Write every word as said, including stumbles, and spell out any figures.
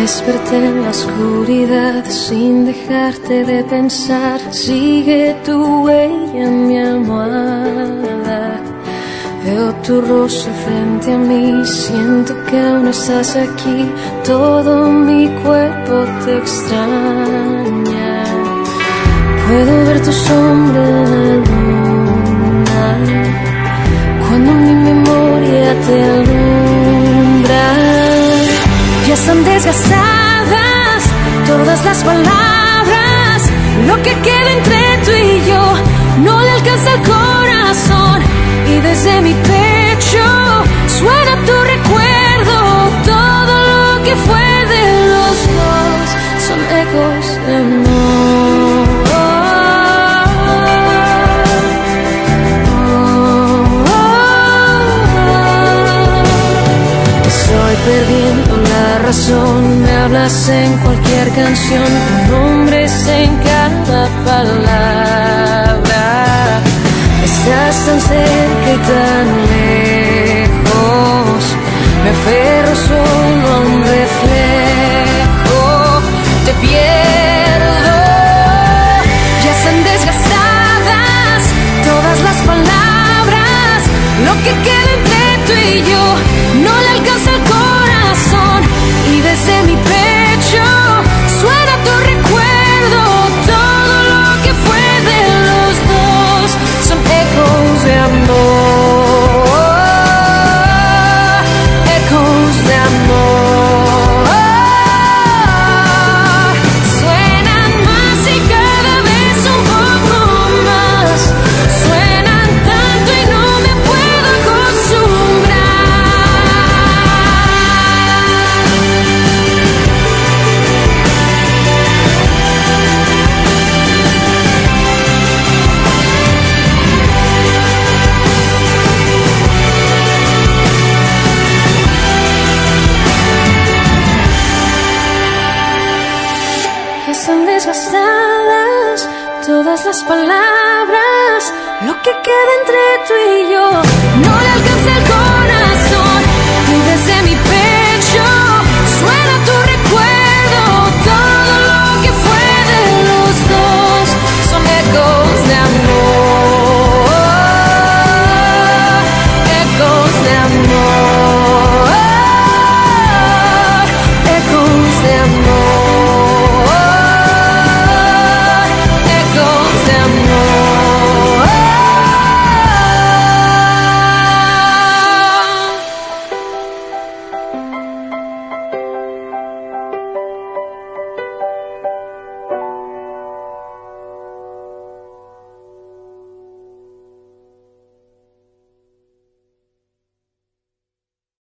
Desperté en la oscuridad sin dejarte de pensar. Sigue tu huella en mi almohada. Veo tu rostro frente a mí. Siento que aún estás aquí. Todo mi cuerpo te extraña. Puedo ver tu sombra en la luna cuando mi memoria te alumbra. Ya están desgastadas todas las palabras. Lo que queda entre tú y yo no le alcanza el corazón. Y desde mi pecho suena tu recuerdo. Todo lo que fue de los dos son ecos de amor. Estoy perdiendo la razón. Me hablas en cualquier canción. Tu nombre es en cada palabra. Estás tan cerca y tan lejos. Me aferro solo a un reflejo. Te pierdo. Ya están desgastadas todas las palabras. Lo que queda entre tú y yo no le alcanza el corazón. Y desde mi pecho suena tu recuerdo. Todo lo que fue de los dos son ecos de amor. Ecos de amor. Suenan más y cada vez un poco más. Suenan tanto y no me puedo acostumbrar. Están desgastadas todas las palabras. Lo que queda entre tú y yo no le